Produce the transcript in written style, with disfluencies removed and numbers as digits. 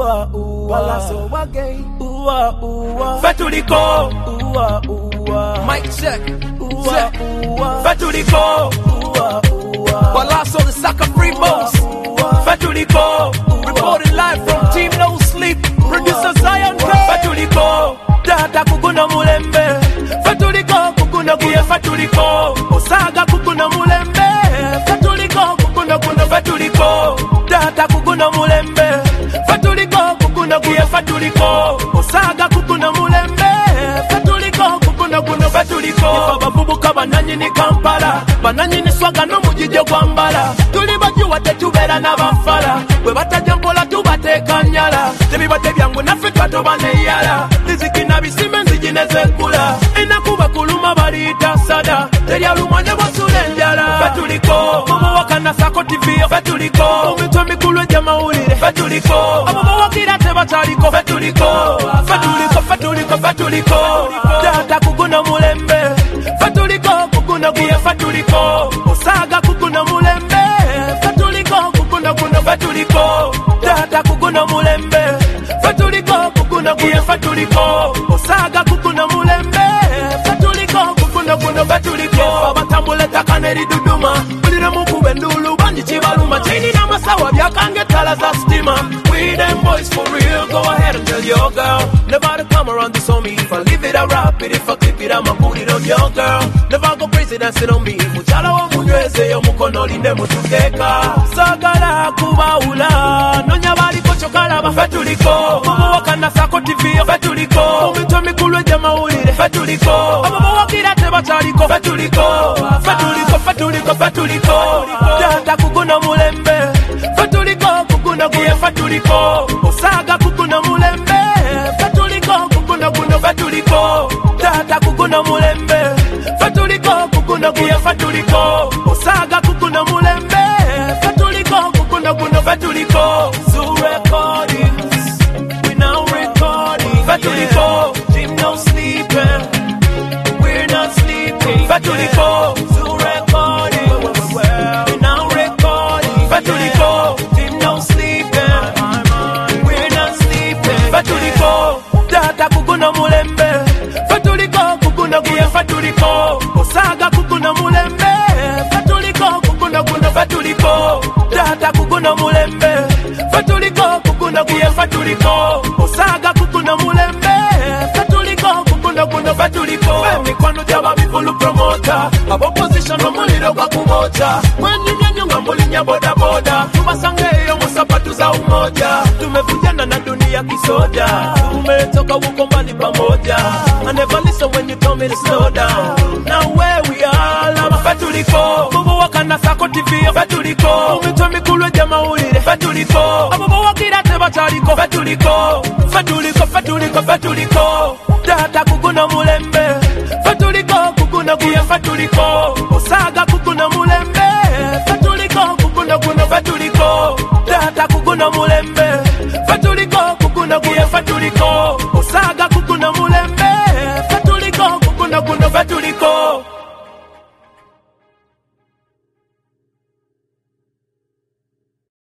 Palazzo again. Fatuliko. Mic check. Fatuliko. Palazzo the soccer free boss. Fatuliko. Reporting live from Team No Sleep. Producer Zion. Fatuliko. Data kukuna mulembe. Fatuliko kukuna kuye fatuliko. Osaga kukuna mulembe. Fatuliko kukuna kuna fatuliko. Data kukuna mulembe. Fatuliko kukuna kuye fatuliko. Osaga kukuna mulembe. Fatuliko kukuna kuna fatuliko. Nifa babubuka bananyi ni Kampala. Bananyi ni swaga no mujije kwambala. Tuli bajuwa tetubera na bafala. Bwe batajampola tubateka nyala. Tebibate byangu naffe twatobane yala. Riziki na bisime nzijineze kula. Enakuba kuluma balita sada. Teria lumanye basule njala. Fatuliko. Mama wakana sako TV. Fatuliko. Umitwa mikulu jama ulire. Fatuliko. Mama wakira teba chaliko. Fatuliko. Fatuliko, fatuliko, fatuliko. Data kukuna mulembe. Fatuliko kukuna kuye fatuliko. Osaga kukuna mulembe. Fatuliko kukuna kuna fatuliko. Data kukuna mulembe. Fatuliko kukuna kuye fatuliko. Osaga kukuna mulembe. Fatuliko kukuna kuna fatuliko. Batambule takaneri duduma. Ulire mukube ndulu banji chibaluma. Chini na masawa byakange tala za stima. We them boys for real. Go ahead and tell your girl. Never to come around this on me. If I leave it, I rap it. If I clip it, I'ma put it on your girl. Never go crazy dancing on me. Muchala wa munyweze yo mukono linde mutukeka. Sagala kubaula. Nonya bali kocho kalaba. Fatuliko. Mama wakana sako TV. Fatuliko. Umitwa mikulu jama ulire. Fatuliko. Mama wakira teba chaliko. Fatuliko. Fatuliko, fatuliko, fatuliko. Data kukuna mulembe. Fatuliko kukuna kuye fatuliko. Osaga kukuna mulembe. Fatuliko kukuna kuna fatuliko. Data kukuna mulembe. Fatuliko kukuna kuye fatuliko. Osaga kukuna mulembe. Fatuliko kukuna kuna fatuliko. Zoo recordings. We now recording. Fatuliko. Team No sleeping. We're not sleeping. Fatuliko. Zoo recording. We now recording. Fatuliko. Team No sleeping. We're not sleeping. Fatuliko. Data kukuna mulembe. Fatuliko kukuna kuye fatuliko. Osaga kukuna mulembe. Fatuliko kukuna kuna fatuliko. Data kukuna mulembe. Fatuliko kukuna kuye fatuliko. Osaga kukuna mulembe. Fatuliko kukuna kuna fatuliko. Mikwano jaba bifulu promota. Abo position no muliro kwa kumoja. Mwenye nyanyunga mulinya boda boda. Tumasangeyo musapatu za umoja. Tumevujana na dunia kisoja. Tumetoka huko mbali pamoja. I never listen when you tell me to slow down. Now where we are, lama fatuliko. Bobo wakana sako TV. Fatuliko. Umitwa mikulu jama ulire. Fatuliko. Bobo wakira teba chaliko. Fatuliko. Fatuliko, fatuliko, fatuliko. Data kukuna mulembe. Fatuliko kukuna kuye fatuliko. Osaga kukuna mulembe. Fatuliko kukuna kuna fatuliko. Data kukuna mulembe. Fatuliko kukuna kuye fatuliko.